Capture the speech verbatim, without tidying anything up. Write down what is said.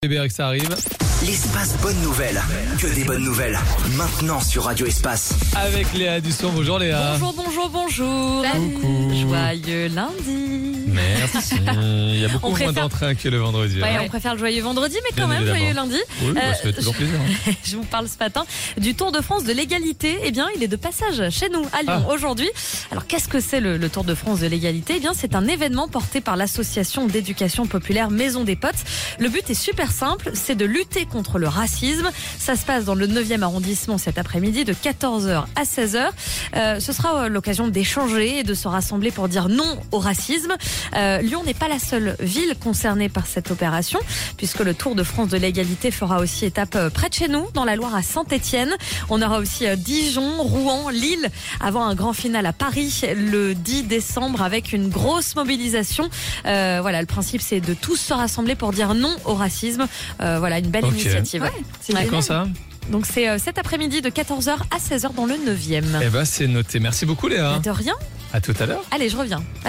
que ça arrive. L'espace bonne nouvelle. Que des bonnes nouvelles. Maintenant sur Radio Espace. Avec Léa Dusson. Bonjour Léa. Bonjour, bonjour, bonjour. Coucou. Joyeux lundi. Merci. Il y a beaucoup On moins préfère- d'entrain que le vendredi. Ouais, hein. on préfère le joyeux vendredi, mais quand Bien même, évidemment. joyeux lundi. Oui, bah, Euh, ça fait toujours je- plaisir. hein. Je vous parle ce matin du Tour de France de l'égalité. Eh bien, il est de passage chez nous à Lyon Ah. aujourd'hui. Alors, qu'est-ce que c'est le, le Tour de France de l'égalité? Eh bien, c'est un événement porté par l'association d'éducation populaire Maison des Potes. Le but est super simple, c'est de lutter contre le racisme. Ça se passe dans le neuvième arrondissement cet après-midi de quatorze heures à seize heures. Euh, ce sera euh, l'occasion d'échanger et de se rassembler pour dire non au racisme. Euh, Lyon n'est pas la seule ville concernée par cette opération, puisque le Tour de France de l'égalité fera aussi étape euh, près de chez nous, dans la Loire à Saint-Étienne. On aura aussi euh, Dijon, Rouen, Lille, avant un grand final à Paris le dix décembre avec une grosse mobilisation. Euh, voilà, le principe c'est de tous se rassembler pour dire non au racisme. Euh, voilà, une belle Ok. initiative. Ouais, c'est Ouais. Quand ça Donc c'est euh, cet après-midi de quatorze heures à seize heures dans le neuvième. Eh ben, c'est noté. Merci beaucoup Léa. De rien. À tout à l'heure. Allez, je reviens.